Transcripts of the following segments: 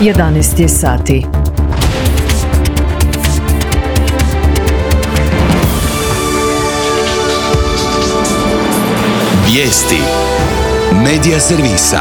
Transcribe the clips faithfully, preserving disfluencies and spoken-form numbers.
jedanaest je sati. Vijesti Medija servisa.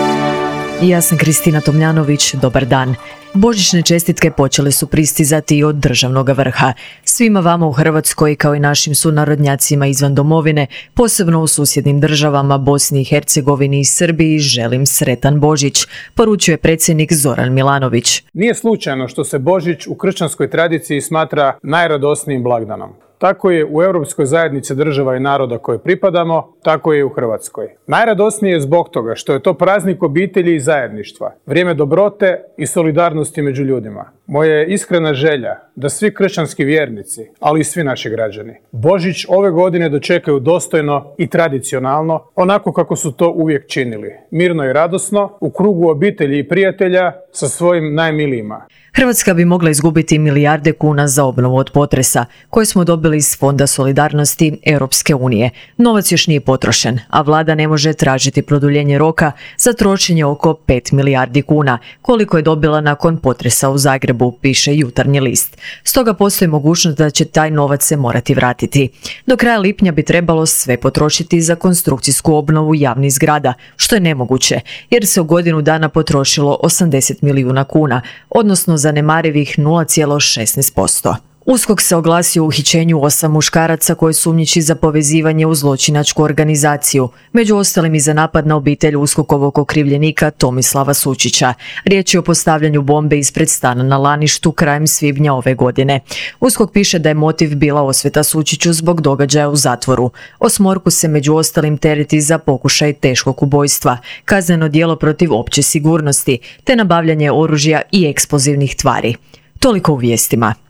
Ja sam Kristina Tomljanović, dobar dan. Božićne čestitke počele su pristizati i od državnog vrha. Svima vama u Hrvatskoj, kao i našim sunarodnjacima izvan domovine, posebno u susjednim državama Bosni i Hercegovini i Srbiji, želim sretan Božić, poručuje predsjednik Zoran Milanović. Nije slučajno što se Božić u kršćanskoj tradiciji smatra najradosnijim blagdanom. Tako je u Europskoj zajednici država i naroda koje pripadamo, tako je i u Hrvatskoj. Najradosnije je zbog toga što je to praznik obitelji i zajedništva, vrijeme dobrote i solidarnosti među ljudima. Moja je iskrena želja da svi kršćanski vjernici, ali i svi naši građani, Božić ove godine dočekaju dostojno i tradicionalno, onako kako su to uvijek činili, mirno i radosno, u krugu obitelji i prijatelja sa svojim najmilijima. Hrvatska bi mogla izgubiti milijarde kuna za obnovu od potresa, koje smo dobili iz Fonda solidarnosti Europske unije. Novac još nije potrošen, a vlada ne može tražiti produljenje roka za trošenje oko pet milijardi kuna, koliko je dobila nakon potresa u Zagrebu, piše Jutarnji list. Stoga postoji mogućnost da će taj novac se morati vratiti. Do kraja lipnja bi trebalo sve potrošiti za konstrukcijsku obnovu javnih zgrada, što je nemoguće, jer se u godinu dana potrošilo osamdeset milijuna kuna, odnosno zanemarivih nula zarez šesnaest posto. USKOK se oglasio u uhićenju osam muškaraca koji sumnjiči za povezivanje u zločinačku organizaciju, među ostalim i za napad na obitelj USKOK-ovog okrivljenika Tomislava Sučića. Riječ je o postavljanju bombe ispred stana na Laništu krajem svibnja ove godine. USKOK piše da je motiv bila osveta Sučiću zbog događaja u zatvoru. Osmorku se među ostalim tereti za pokušaj teškog ubojstva, kazneno djelo protiv opće sigurnosti, te nabavljanje oružja i eksplozivnih tvari. Toliko u vijestima.